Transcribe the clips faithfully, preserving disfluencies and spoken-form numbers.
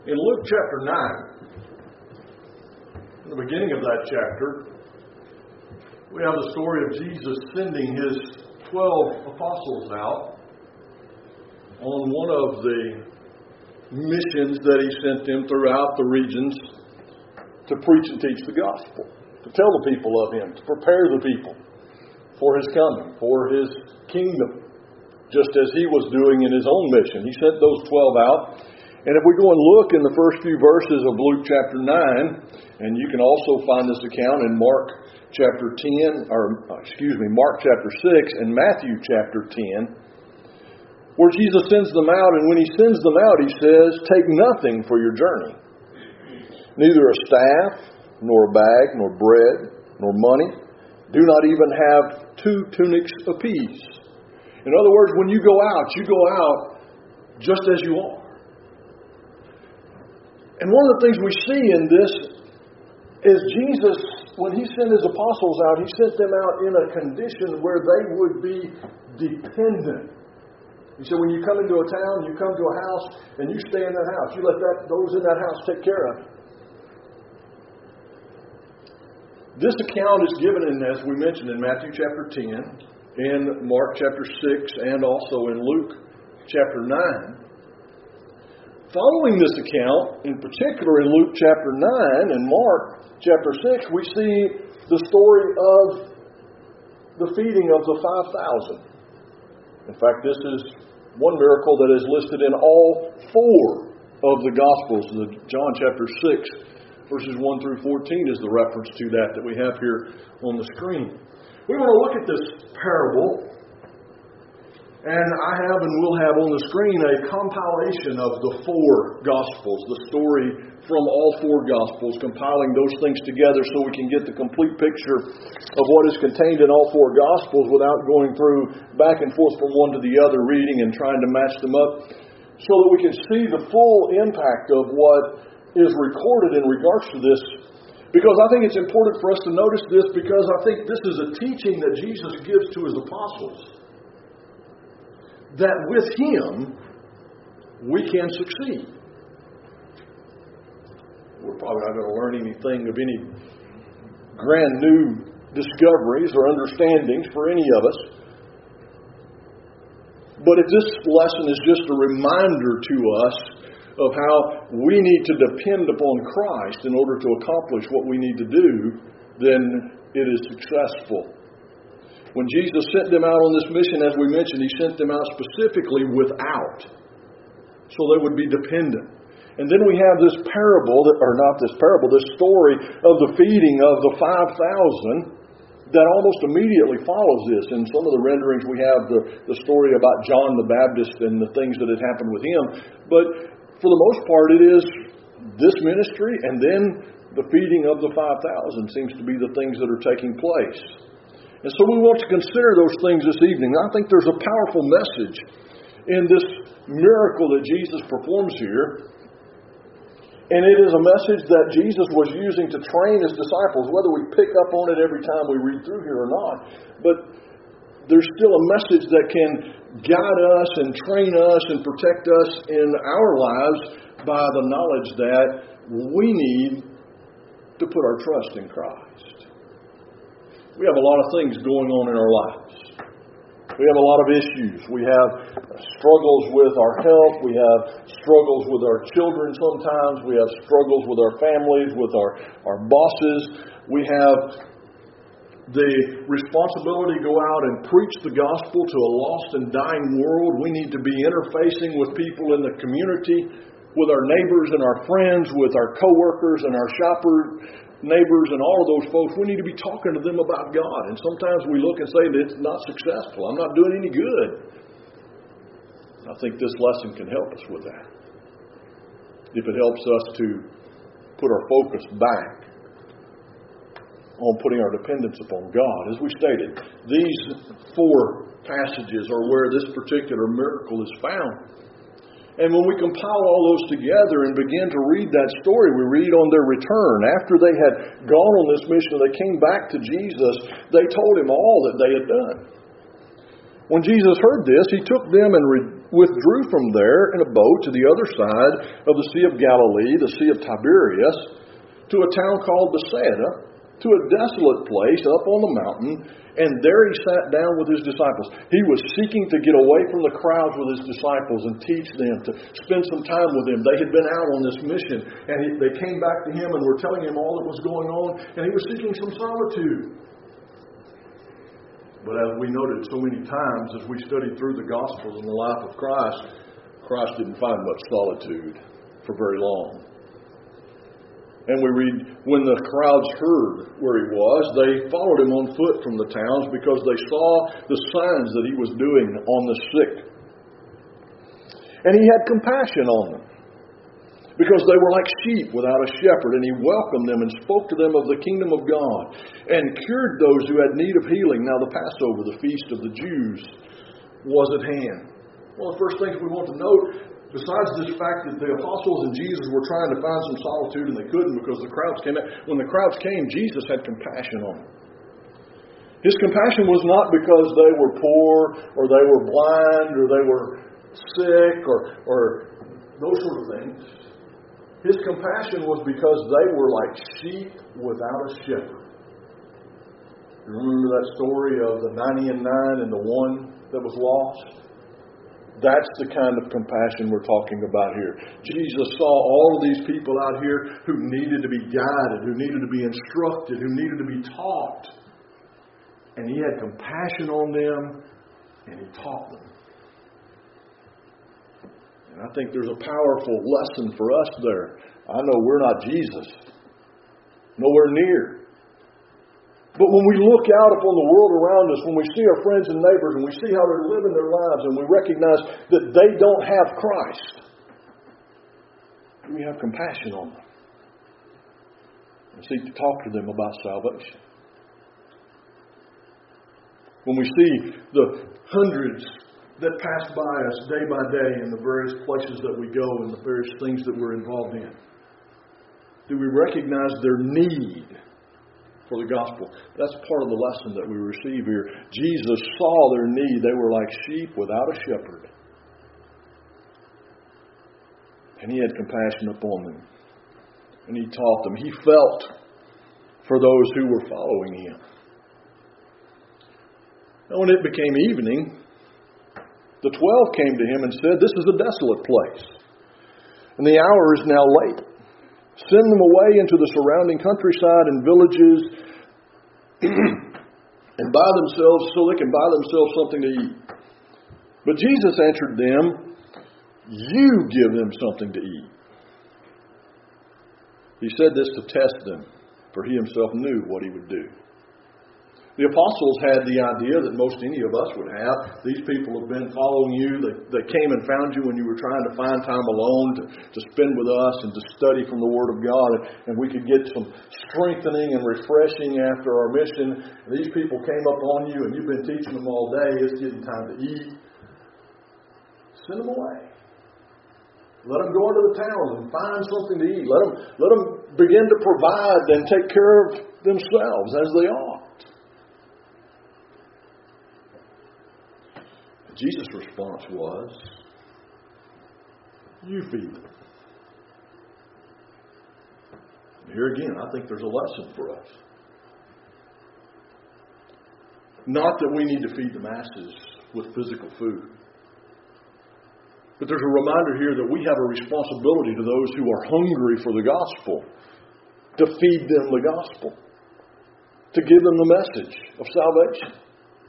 In Luke chapter nine, in the beginning of that chapter, we have the story of Jesus sending His twelve apostles out on one of the missions that He sent them throughout the regions to preach and teach the gospel, to tell the people of Him, to prepare the people for His coming, for His kingdom, just as He was doing in His own mission. He sent those twelve out. And if we go and look in the first few verses of Luke chapter nine, and you can also find this account in Mark chapter ten, or excuse me, Mark chapter six and Matthew chapter ten, where Jesus sends them out, and when He sends them out, He says, "Take nothing for your journey, neither a staff, nor a bag, nor bread, nor money. Do not even have two tunics apiece." In other words, when you go out, you go out just as you are. And one of the things we see in this is Jesus, when He sent His apostles out, He sent them out in a condition where they would be dependent. He said, when you come into a town, you come to a house, and you stay in that house. You let that those in that house take care of it. This account is given in, as we mentioned, in Matthew chapter ten, in Mark chapter six, and also in Luke chapter nine. Following this account, in particular in Luke chapter nine and Mark chapter six, we see the story of the feeding of the five thousand. In fact, this is one miracle that is listed in all four of the Gospels. The John chapter six, verses one through fourteen is the reference to that that we have here on the screen. We want to look at this parable. And I have and will have on the screen a compilation of the four Gospels, the story from all four Gospels, compiling those things together so we can get the complete picture of what is contained in all four Gospels without going through back and forth from one to the other, reading and trying to match them up, so that we can see the full impact of what is recorded in regards to this. Because I think it's important for us to notice this, because I think this is a teaching that Jesus gives to His apostles, that with Him, we can succeed. We're probably not going to learn anything of any grand new discoveries or understandings for any of us. But if this lesson is just a reminder to us of how we need to depend upon Christ in order to accomplish what we need to do, then it is successful. When Jesus sent them out on this mission, as we mentioned, He sent them out specifically without, so they would be dependent. And then we have this parable, or not this parable, this story of the feeding of the five thousand that almost immediately follows this. In some of the renderings we have the, the story about John the Baptist and the things that had happened with him. But for the most part, it is this ministry and then the feeding of the five thousand seems to be the things that are taking place. And so we want to consider those things this evening. I think there's a powerful message in this miracle that Jesus performs here. And it is a message that Jesus was using to train His disciples, whether we pick up on it every time we read through here or not. But there's still a message that can guide us and train us and protect us in our lives by the knowledge that we need to put our trust in Christ. We have a lot of things going on in our lives. We have a lot of issues. We have struggles with our health. We have struggles with our children sometimes. We have struggles with our families, with our, our bosses. We have the responsibility to go out and preach the gospel to a lost and dying world. We need to be interfacing with people in the community, with our neighbors and our friends, with our coworkers and our shopper neighbors and all of those folks. We need to be talking to them about God. And sometimes we look and say that it's not successful. I'm not doing any good. I think this lesson can help us with that. If it helps us to put our focus back on putting our dependence upon God. As we stated, these four passages are where this particular miracle is found. And when we compile all those together and begin to read that story, we read on their return. After they had gone on this mission, they came back to Jesus. They told Him all that they had done. When Jesus heard this, He took them and re- withdrew from there in a boat to the other side of the Sea of Galilee, the Sea of Tiberias, to a town called Bethsaida, to a desolate place up on the mountain, and there he sat down with his disciples. He was seeking to get away from the crowds with his disciples and teach them, to spend some time with them. They had been out on this mission, and he, they came back to him and were telling him all that was going on, and he was seeking some solitude. But as we noted so many times as we studied through the Gospels and the life of Christ, Christ didn't find much solitude for very long. And we read, when the crowds heard where he was, they followed him on foot from the towns because they saw the signs that he was doing on the sick. And he had compassion on them because they were like sheep without a shepherd. And he welcomed them and spoke to them of the kingdom of God and cured those who had need of healing. Now the Passover, the feast of the Jews, was at hand. One of the first things we want to note, besides this fact that the apostles and Jesus were trying to find some solitude and they couldn't because the crowds came out. When the crowds came, Jesus had compassion on them. His compassion was not because they were poor or they were blind or they were sick or, or those sort of things. His compassion was because they were like sheep without a shepherd. You remember that story of the ninety and nine and the one that was lost? That's the kind of compassion we're talking about here. Jesus saw all of these people out here who needed to be guided, who needed to be instructed, who needed to be taught. And he had compassion on them, and he taught them. And I think there's a powerful lesson for us there. I know we're not Jesus. Nowhere near. But when we look out upon the world around us, when we see our friends and neighbors, and we see how they're living their lives, and we recognize that they don't have Christ, we have compassion on them and seek to talk to them about salvation. When we see the hundreds that pass by us day by day in the various places that we go and the various things that we're involved in, do we recognize their need for the gospel? That's part of the lesson that we receive here. Jesus saw their need. They were like sheep without a shepherd. And he had compassion upon them. And he taught them. He felt for those who were following him. Now when it became evening, the twelve came to him and said, "This is a desolate place, and the hour is now late. Send them away into the surrounding countryside and villages and buy themselves, so they can buy themselves something to eat." But Jesus answered them, "You give them something to eat." He said this to test them, for he himself knew what he would do. The apostles had the idea that most any of us would have. These people have been following you. They, they came and found you when you were trying to find time alone to, to spend with us and to study from the Word of God. And, and we could get some strengthening and refreshing after our mission. And these people came up on you and you've been teaching them all day. It's getting time to eat. Send them away. Let them go into the towns and find something to eat. Let them, let them begin to provide and take care of themselves as they ought. Jesus' response was, "You feed them." Here again, I think there's a lesson for us. Not that we need to feed the masses with physical food. But there's a reminder here that we have a responsibility to those who are hungry for the gospel to feed them the gospel, to give them the message of salvation.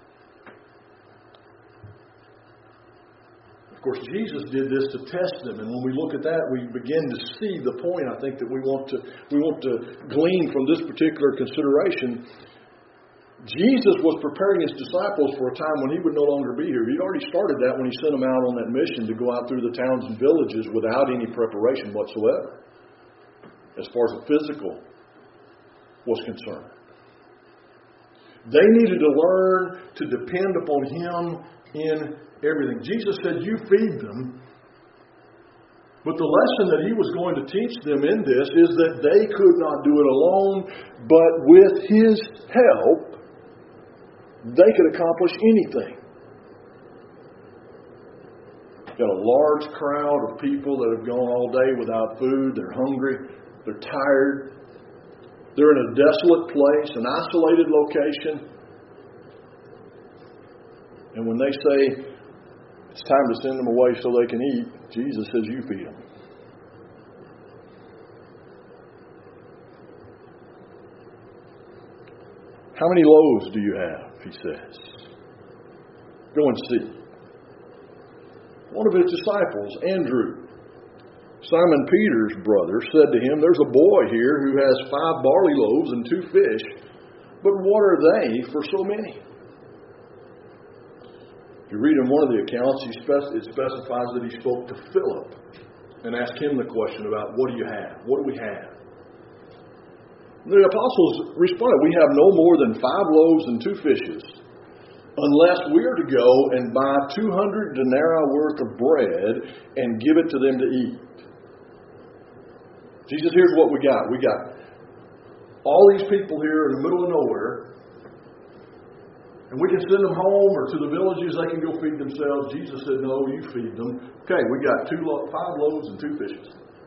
Of course, Jesus did this to test them, and when we look at that, we begin to see the point. I think that we want to we want to glean from this particular consideration. Jesus was preparing his disciples for a time when he would no longer be here. He'd already started that when he sent them out on that mission to go out through the towns and villages without any preparation whatsoever, as far as the physical was concerned. They needed to learn to depend upon him in everything. Jesus said, "You feed them." But the lesson that he was going to teach them in this is that they could not do it alone, but with his help, they could accomplish anything. got a large crowd of people that have gone all day without food. They're hungry. They're tired. They're in a desolate place, an isolated location. And when they say it's time to send them away so they can eat, Jesus says, you feed them. How many loaves do you have? He says. Go and see. One of his disciples, Andrew, Simon Peter's brother, said to him, there's a boy here who has five barley loaves and two fish, but what are they for so many? If you read in one of the accounts, he spec- it specifies that he spoke to Philip and asked him the question about, what do you have? What do we have? The apostles responded, we have no more than five loaves and two fishes, unless we are to go and buy two hundred denarii worth of bread and give it to them to eat. Jesus, here's what we got. We got all these people here in the middle of nowhere, and we can send them home or to the villages, they can go feed themselves. Jesus said, no, you feed them. Okay, we got two lo- five loaves and two fishes.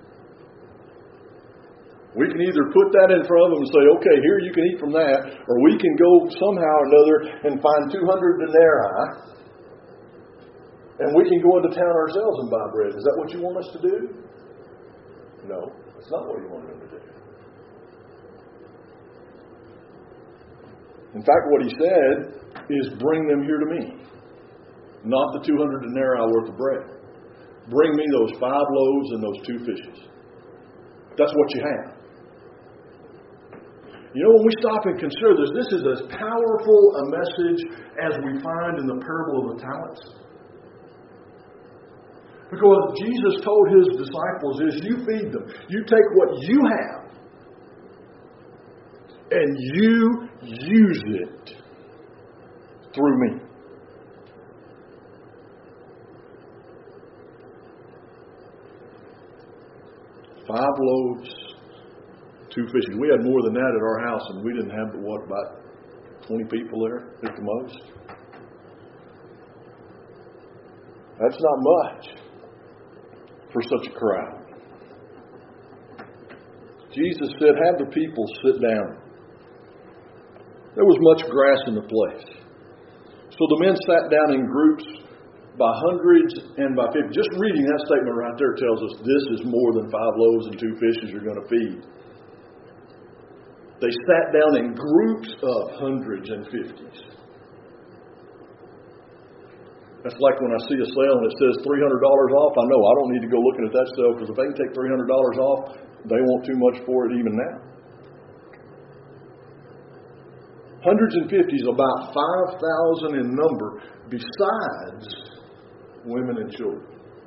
We can either put that in front of them and say, okay, here you can eat from that, or we can go somehow or another and find two hundred denarii, and we can go into town ourselves and buy bread. Is that what you want us to do? No, that's not what you want them to do. In fact, what he said is bring them here to me, not the two hundred denarii worth of bread. Bring me those five loaves and those two fishes. That's what you have. You know, when we stop and consider this, this is as powerful a message as we find in the parable of the talents. Because what Jesus told his disciples is, you feed them. You take what you have and you use it through me. Five loaves, two fishes. We had more than that at our house, and we didn't have, what, about twenty people there at the most? That's not much for such a crowd. Jesus said, have the people sit down. There was much grass in the place. So the men sat down in groups by hundreds and by fifty. Just reading that statement right there tells us this is more than five loaves and two fishes you're going to feed. They sat down in groups of hundreds and fifties. That's like when I see a sale and it says three hundred dollars off. I know I don't need to go looking at that sale, because if they can take three hundred dollars off, they want too much for it even now. Hundreds and fifties, about five thousand in number, besides women and children.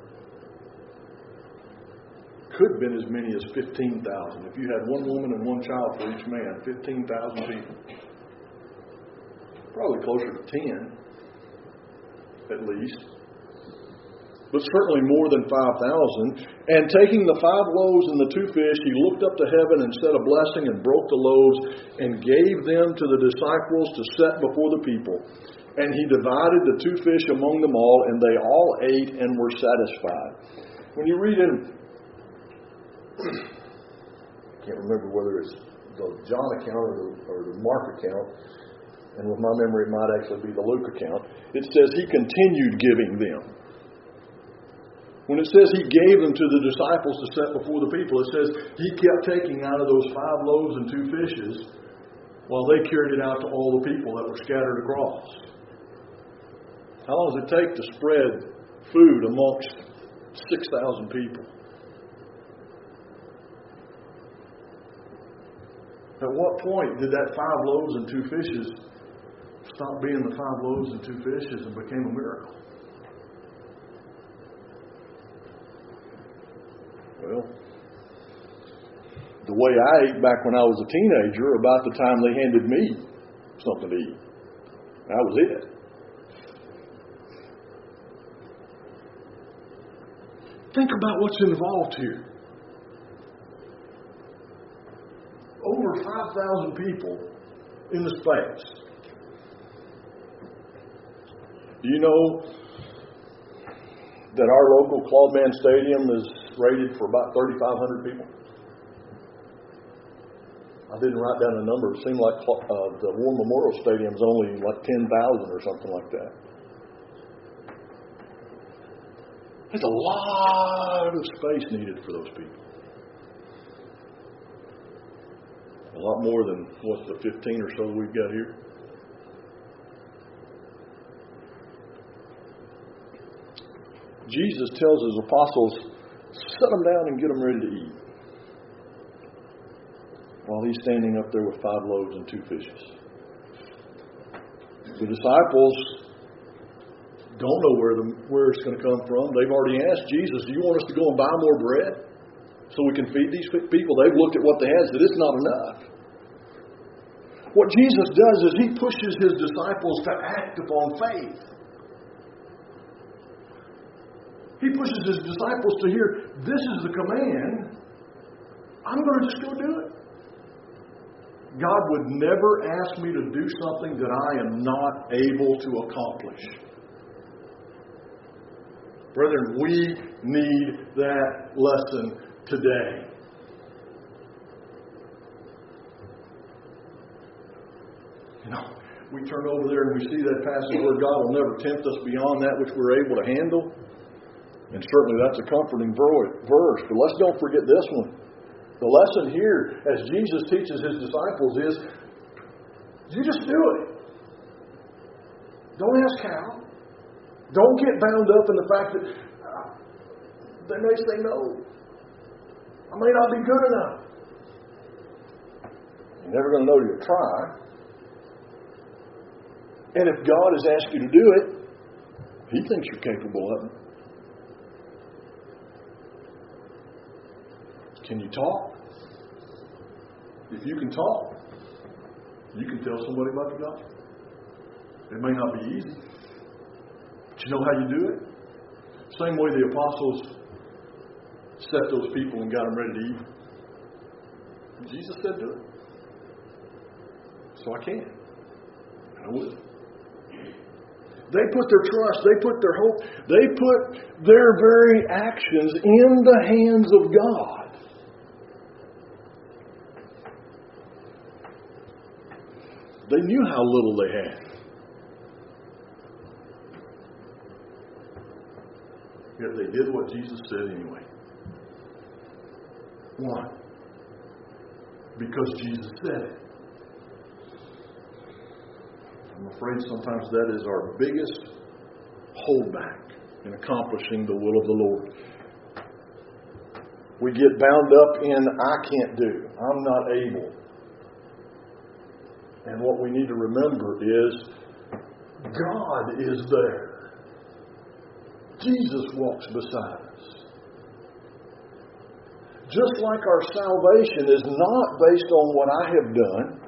Could have been as many as fifteen thousand. If you had one woman and one child for each man, fifteen thousand people. Probably closer to ten, at least. But certainly more than five thousand. And taking the five loaves and the two fish, he looked up to heaven and said a blessing and broke the loaves and gave them to the disciples to set before the people. And he divided the two fish among them all, and they all ate and were satisfied. When you read in, I can't remember whether it's the John account or the, or the Mark account, and with my memory it might actually be the Luke account, it says he continued giving them. When it says he gave them to the disciples to set before the people, it says he kept taking out of those five loaves and two fishes while they carried it out to all the people that were scattered across. How long does it take to spread food amongst six thousand people? At what point did that five loaves and two fishes stop being the five loaves and two fishes and became a miracle? Well, the way I ate back when I was a teenager, about the time they handed me something to eat. That was it. Think about what's involved here. Over five thousand people in the space. You know, that our local Claude Mann Stadium is rated for about thirty-five hundred people? I didn't write down a number. It seemed like uh, the War Memorial Stadium is only like ten thousand or something like that. There's a lot of space needed for those people. A lot more than, what, the fifteen or so we've got here. Jesus tells his apostles, set them down and get them ready to eat. While he's standing up there with five loaves and two fishes. The disciples don't know where, the, where it's going to come from. They've already asked Jesus, do you want us to go and buy more bread so we can feed these people? They've looked at what they had and said, it's not enough. What Jesus does is he pushes his disciples to act upon faith. He pushes his disciples to hear, this is the command. I'm going to just go do it. God would never ask me to do something that I am not able to accomplish. Brethren, we need that lesson today. You know, we turn over there and we see that passage where God will never tempt us beyond that which we're able to handle. And certainly that's a comforting verse. But let's don't forget this one. The lesson here, as Jesus teaches his disciples, is you just do it. Don't ask how. Don't get bound up in the fact that uh, they may say no. I may not be good enough. You're never going to know till you try. And if God has asked you to do it, he thinks you're capable of it. Can you talk? If you can talk, you can tell somebody about the gospel. It may not be easy, but you know how you do it? Same way the apostles set those people and got them ready to eat. Jesus said do it. So I can. And I will. They put their trust, they put their hope, they put their very actions in the hands of God. They knew how little they had. Yet they did what Jesus said anyway. Why? Because Jesus said it. I'm afraid sometimes that is our biggest holdback in accomplishing the will of the Lord. We get bound up in, I can't do, I'm not able. And what we need to remember is, God is there. Jesus walks beside us. Just like our salvation is not based on what I have done.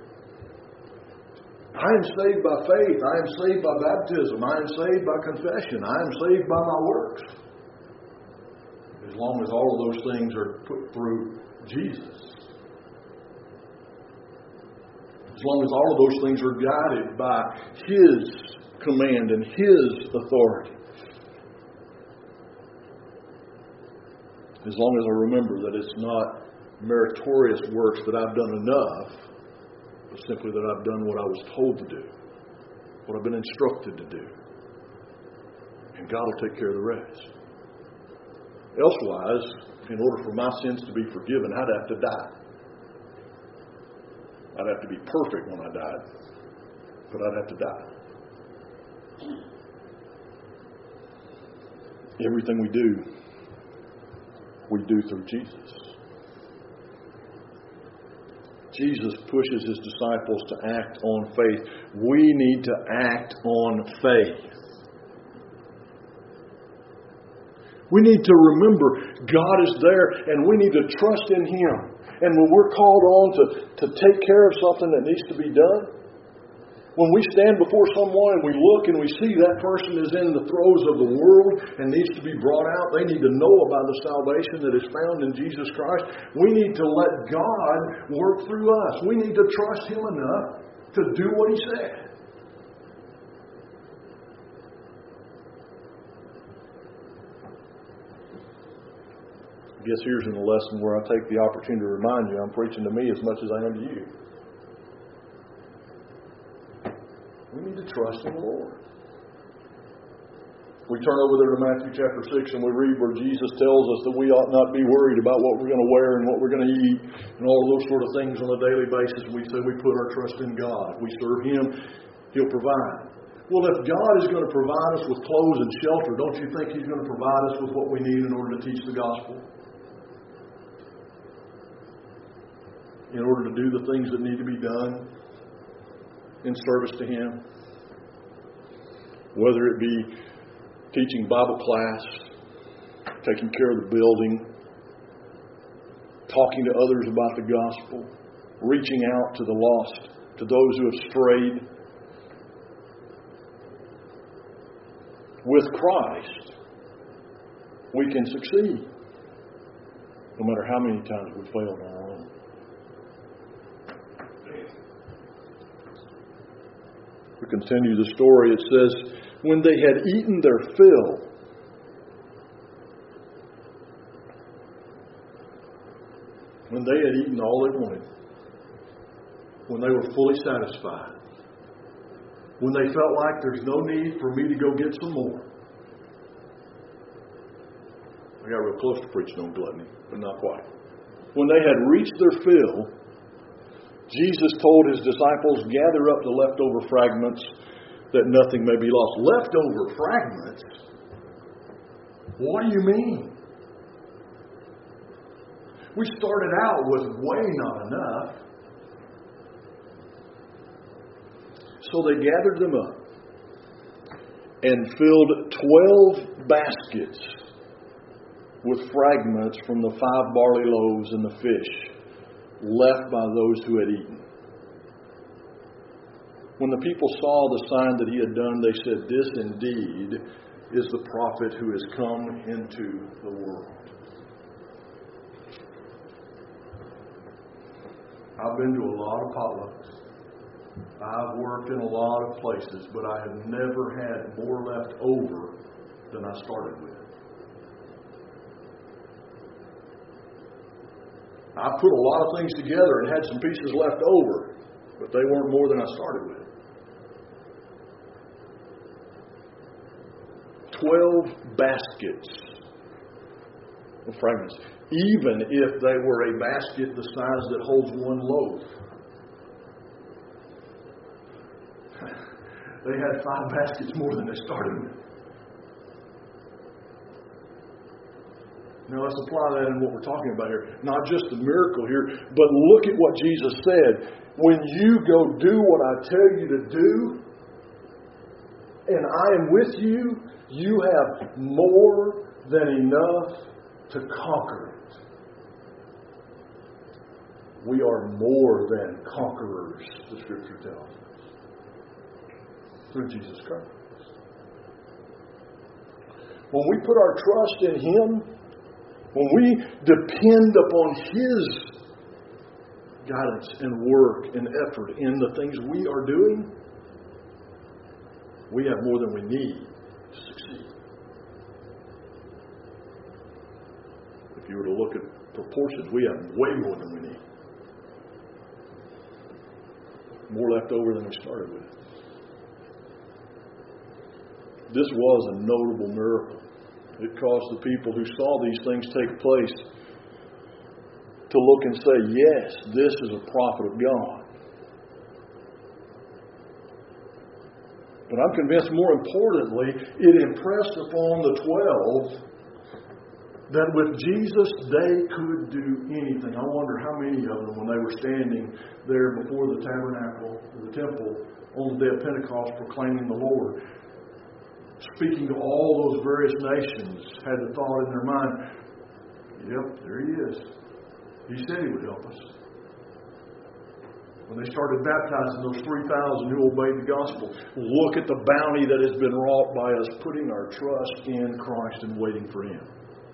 I am saved by faith. I am saved by baptism. I am saved by confession. I am saved by my works. As long as all of those things are put through Jesus. As long as all of those things are guided by his command and his authority. As long as I remember that it's not meritorious works that I've done enough, but simply that I've done what I was told to do, what I've been instructed to do. And God will take care of the rest. Elsewise, in order for my sins to be forgiven, I'd have to die. I'd have to be perfect when I died, but I'd have to die. Everything we do, we do through Jesus. Jesus pushes his disciples to act on faith. We need to act on faith. We need to remember God is there and we need to trust in him. And when we're called on to, to take care of something that needs to be done, when we stand before someone and we look and we see that person is in the throes of the world and needs to be brought out, they need to know about the salvation that is found in Jesus Christ. We need to let God work through us. We need to trust him enough to do what he said. guess here's in the lesson where I take the opportunity to remind you I'm preaching to me as much as I am to you. We need to trust in the Lord. We turn over there to Matthew chapter six and we read where Jesus tells us that we ought not be worried about what we're going to wear and what we're going to eat and all those sort of things on a daily basis. We say we put our trust in God. We serve Him. He'll provide. Well, if God is going to provide us with clothes and shelter, don't you think He's going to provide us with what we need in order to teach the gospel? In order to do the things that need to be done in service to Him? Whether it be teaching Bible class, taking care of the building, talking to others about the gospel, reaching out to the lost, to those who have strayed. With Christ, we can succeed, no matter how many times we failed on our own. We continue the story. It says, when they had eaten their fill, when they had eaten all they wanted, when they were fully satisfied, when they felt like there's no need for me to go get some more. I got real close to preaching on gluttony, but not quite. When they had reached their fill, Jesus told His disciples, gather up the leftover fragments that nothing may be lost. Leftover fragments? What do you mean? We started out with way not enough. So they gathered them up and filled twelve baskets with fragments from the five barley loaves and the fish left by those who had eaten. When the people saw the sign that He had done, they said, this indeed is the prophet who has come into the world. I've been to a lot of potlucks. I've worked in a lot of places, but I have never had more left over than I started with. I put a lot of things together and had some pieces left over, but they weren't more than I started with. Twelve baskets of fragments, even if they were a basket the size that holds one loaf. They had five baskets more than they started with. Now let's apply that in what we're talking about here. Not just the miracle here, but look at what Jesus said. When you go do what I tell you to do, and I am with you, you have more than enough to conquer it. We are more than conquerors, the Scripture tells us, through Jesus Christ. When we put our trust in Him, when we depend upon His guidance and work and effort in the things we are doing, we have more than we need to succeed. If you were to look at proportions, we have way more than we need. More left over than we started with. This was a notable miracle. It caused the people who saw these things take place to look and say, yes, this is a prophet of God. But I'm convinced, more importantly, it impressed upon the twelve that with Jesus they could do anything. I wonder how many of them, when they were standing there before the tabernacle, the temple, on the day of Pentecost, proclaiming the Lord, speaking to all those various nations, had the thought in their mind, yep, there He is. He said He would help us. When they started baptizing those three thousand who obeyed the gospel, look at the bounty that has been wrought by us putting our trust in Christ and waiting for Him.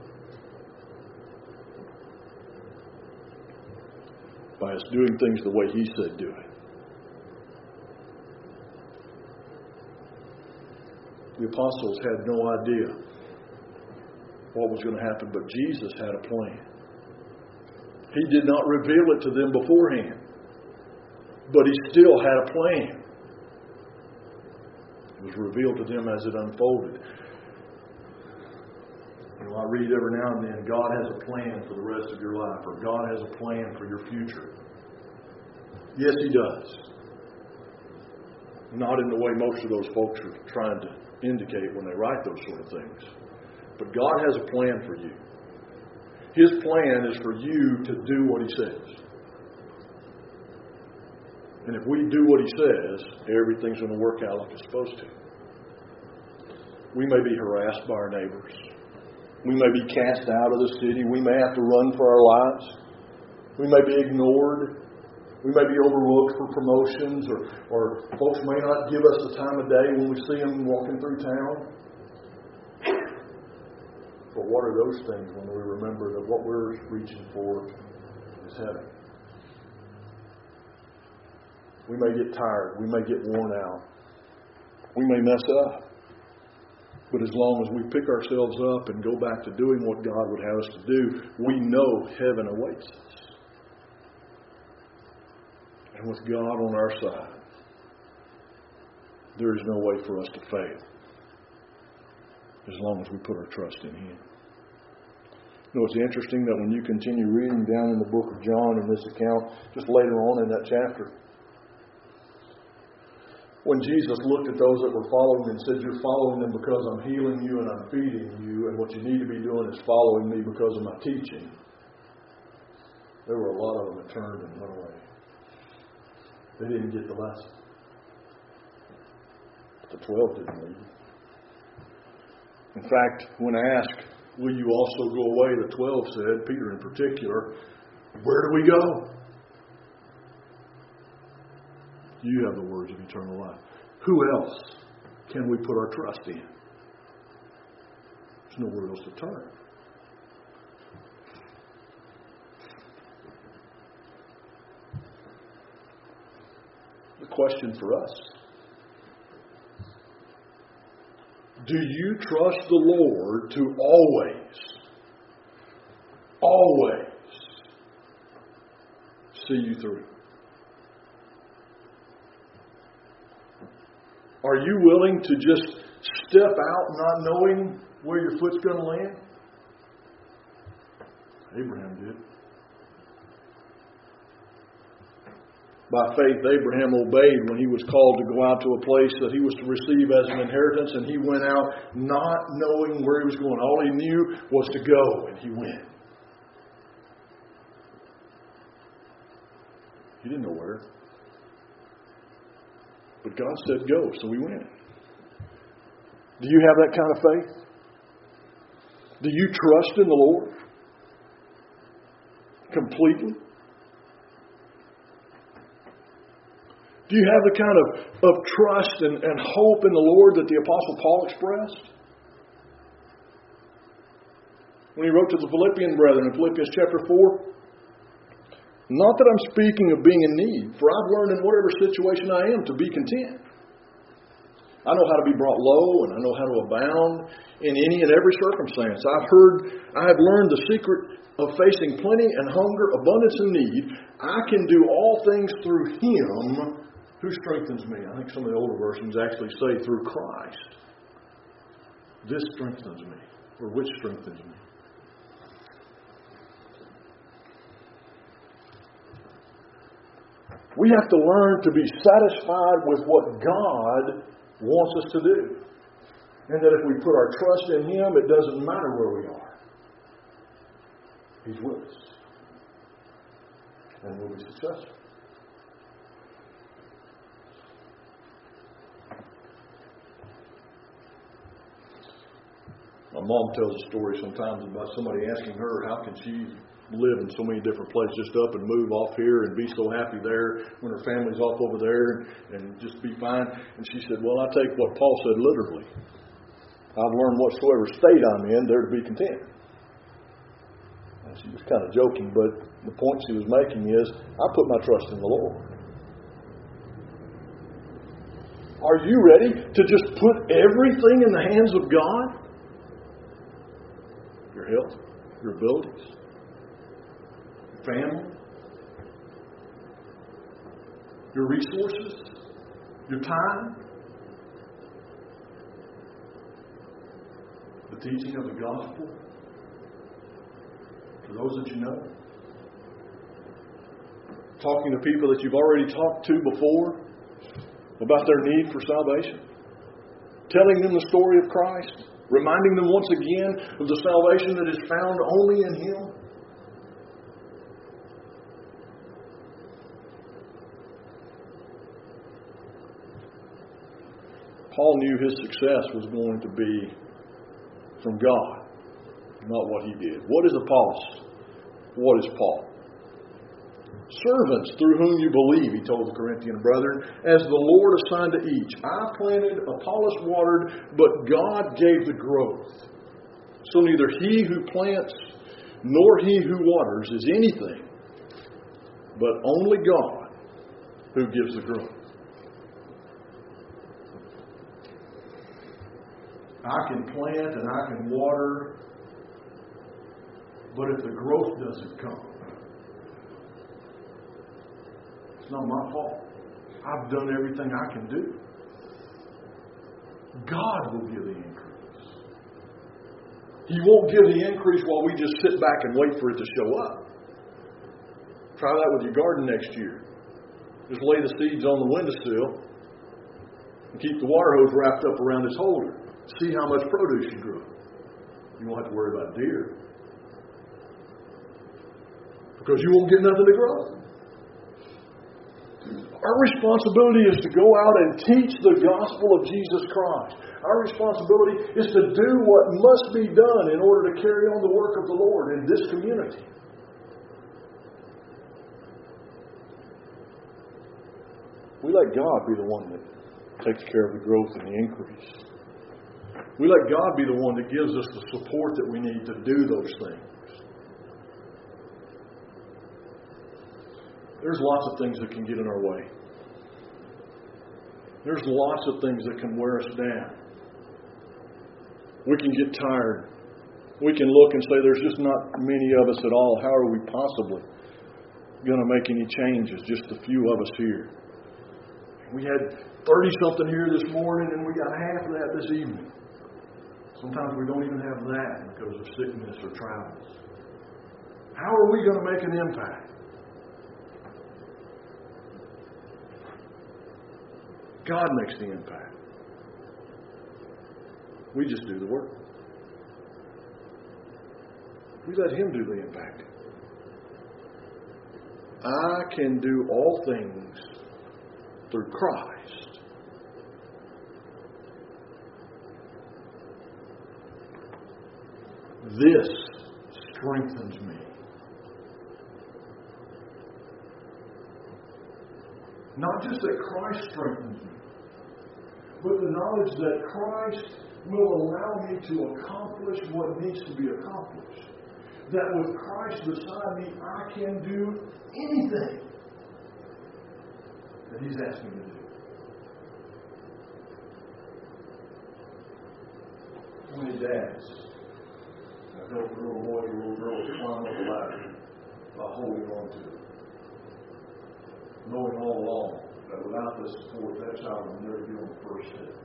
By us doing things the way He said do it. The apostles had no idea what was going to happen, but Jesus had a plan. He did not reveal it to them beforehand, but He still had a plan. It was revealed to them as it unfolded. You know, I read every now and then, God has a plan for the rest of your life, or God has a plan for your future. Yes, He does. Not in the way most of those folks are trying to indicate when they write those sort of things. But God has a plan for you. His plan is for you to do what He says. And if we do what He says, everything's going to work out like it's supposed to. We may be harassed by our neighbors. We may be cast out of the city. We may have to run for our lives. We may be ignored. We may be overlooked for promotions, or, or folks may not give us the time of day when we see them walking through town. But what are those things when we remember that what we're reaching for is heaven? We may get tired. We may get worn out. We may mess up. But as long as we pick ourselves up and go back to doing what God would have us to do, we know heaven awaits us. And with God on our side, there is no way for us to fail, as long as we put our trust in Him. You know, it's interesting that when you continue reading down in the book of John in this account, just later on in that chapter, when Jesus looked at those that were following and said, "You're following them because I'm healing you and I'm feeding you, and what you need to be doing is following me because of my teaching," there were a lot of them that turned and went away. They didn't get the lesson. But the twelve didn't leave. In fact, when asked, "Will you also go away?" the twelve said, Peter in particular, "Where do we go? You have the words of eternal life. Who else can we put our trust in?" There's nowhere else to turn. The question for us: do you trust the Lord to always, always see you through? Are you willing to just step out not knowing where your foot's going to land? Abraham did. By faith, Abraham obeyed when he was called to go out to a place that he was to receive as an inheritance, and he went out not knowing where he was going. All he knew was to go, and he went. He didn't know where. But God said go, so we went. Do you have that kind of faith? Do you trust in the Lord completely? Do you have the kind of, of trust and, and hope in the Lord that the Apostle Paul expressed when he wrote to the Philippian brethren in Philippians chapter four? "Not that I'm speaking of being in need, for I've learned in whatever situation I am to be content. I know how to be brought low, and I know how to abound in any and every circumstance. I've heard, I have learned the secret of facing plenty and hunger, abundance and need. I can do all things through Him who strengthens me." I think some of the older versions actually say through Christ. This strengthens me, or which strengthens me. We have to learn to be satisfied with what God wants us to do. And that if we put our trust in Him, it doesn't matter where we are. He's with us. And we'll be successful. My mom tells a story sometimes about somebody asking her, how can she live in so many different places, just up and move off here and be so happy there when her family's off over there and, and just be fine. And she said, "Well, I take what Paul said literally. I've learned whatsoever state I'm in, there to be content." And she was kind of joking, but the point she was making is, I put my trust in the Lord. Are you ready to just put everything in the hands of God? your health, your abilities, your family, your resources, your time, the teaching of the gospel to those that you know, talking to people that you've already talked to before about their need for salvation, telling them the story of Christ, reminding them once again of the salvation that is found only in Him. Paul knew his success was going to be from God, not what he did. What is Apollos? What is Paul? Servants through whom you believe, he told the Corinthian brethren, as the Lord assigned to each. I planted, Apollos watered, but God gave the growth. So neither he who plants nor he who waters is anything, but only God who gives the growth. I can plant and I can water, but if the growth doesn't come, it's not my fault. I've done everything I can do. God will give the increase. He won't give the increase while we just sit back and wait for it to show up. Try that with your garden next year. Just lay the seeds on the windowsill and keep the water hose wrapped up around its holder. See how much produce you grow. You won't have to worry about deer, because you won't get nothing to grow. Our responsibility is to go out and teach the gospel of Jesus Christ. Our responsibility is to do what must be done in order to carry on the work of the Lord in this community. We let God be the one that takes care of the growth and the increase. We let God be the one that gives us the support that we need to do those things. There's lots of things that can get in our way. There's lots of things that can wear us down. We can get tired. We can look and say, there's just not many of us at all. How are we possibly going to make any changes? Just a few of us here. We had thirty-something here this morning, and we got half of that this evening. Sometimes we don't even have that because of sickness or travels. How are we going to make an impact? God makes the impact. We just do the work. We let Him do the impacting. I can do all things through Christ. This strengthens me. Not just that Christ strengthens me, but the knowledge that Christ will allow me to accomplish what needs to be accomplished. That with Christ beside me, I can do anything that He's asked me to do. How many dads have helped a little boy or a little girl climb up a ladder by holding on to it, knowing all along that without the support, that child will never get on the first step?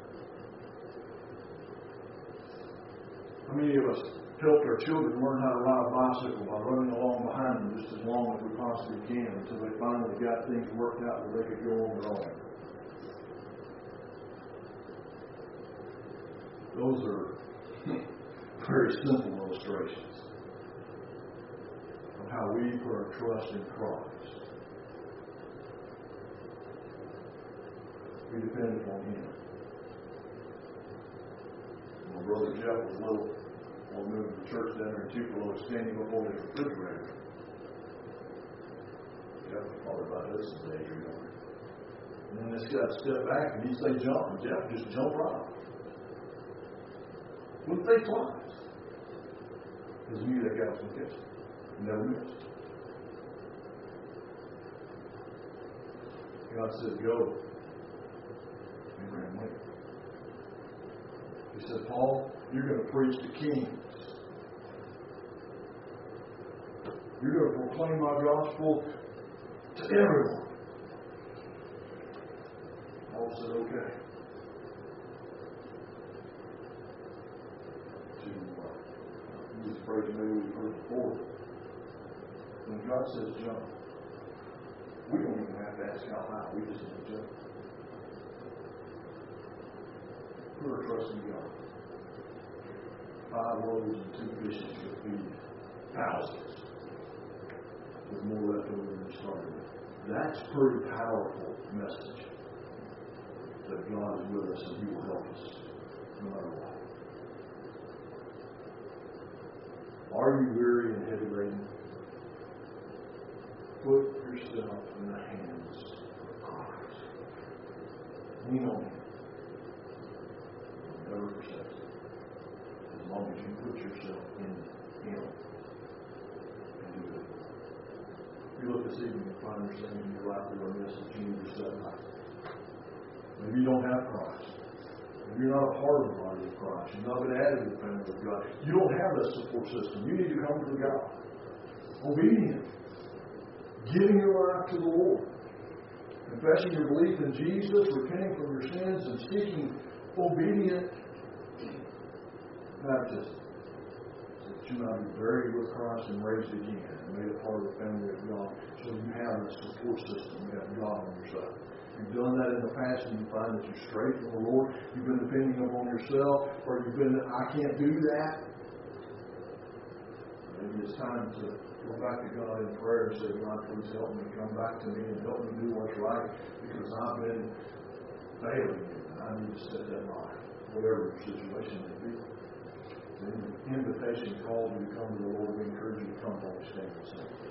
How many of us helped our children learn how to ride a bicycle by running along behind them just as long as we possibly can until they finally got things worked out where they could go on their own? Those are very simple illustrations of how we put our trust in Christ. We depend upon Him. My brother Jeff was little. I moved to the church down there in Tupelo, standing up on his refrigerator. Jeff was probably about this age or younger. And then this guy would step back and he'd say jump, and Jeff would just jump right. Wouldn't think twice. Because he knew that guy was going to catch him. He never missed. God said, go. He ran with him. He said, Paul, you're going to preach to kings. proclaim my gospel to everyone. Paul said, okay. To, uh, use the phrase maybe we've heard before. When God says jump, we don't even have to ask how high. We just need to jump. We are trusting God. Five loaves and two fishes to feed thousands, with more left over than we started with. That's a pretty powerful message. That God is with us and He will help us no matter what. Are you weary and heavy laden? Put yourself in the hands of Christ. Lean on Him. Never forsake Him. As long as you put yourself in Him and do it. If you look this evening and find yourself in your life or a message you need to set up. Maybe you don't have Christ. Maybe you're not a part of the body of Christ. You've not been added to the family of God. You don't have that support system. You need to come to God. Obedient. Giving your life to the Lord. Confessing your belief in Jesus, repenting from your sins, and seeking obedient baptism. So that you might be buried with Christ and raised again and made a part of the family of God. So you have a support system. You have God on your side. You've done that in the past and you find that you're straight from the Lord. You've been depending upon yourself, or you've been, I can't do that. Maybe it's time to go back to God in prayer and say, God, please help me. Come back to me and help me do what's right, because I've been failing you. And I need to set that right, whatever your situation may be. The invitation calls you to come to the Lord. We encourage you to come while we stand and sing.